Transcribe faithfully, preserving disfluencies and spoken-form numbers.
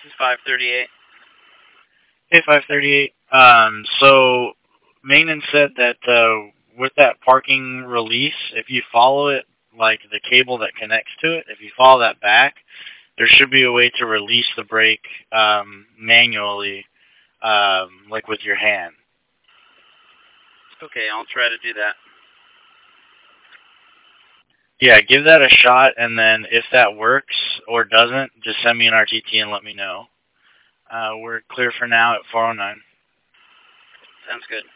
This is five thirty-eight. Hey, five thirty-eight. Um, so maintenance said that uh, with that parking release, if you follow it, like the cable that connects to it, if you follow that back, there should be a way to release the brake um, manually, um, like with your hand. Okay, I'll try to do that. Yeah, give that a shot, and then if that works or doesn't, just send me an R T T and let me know. Uh, we're clear for now at four oh nine. Sounds good.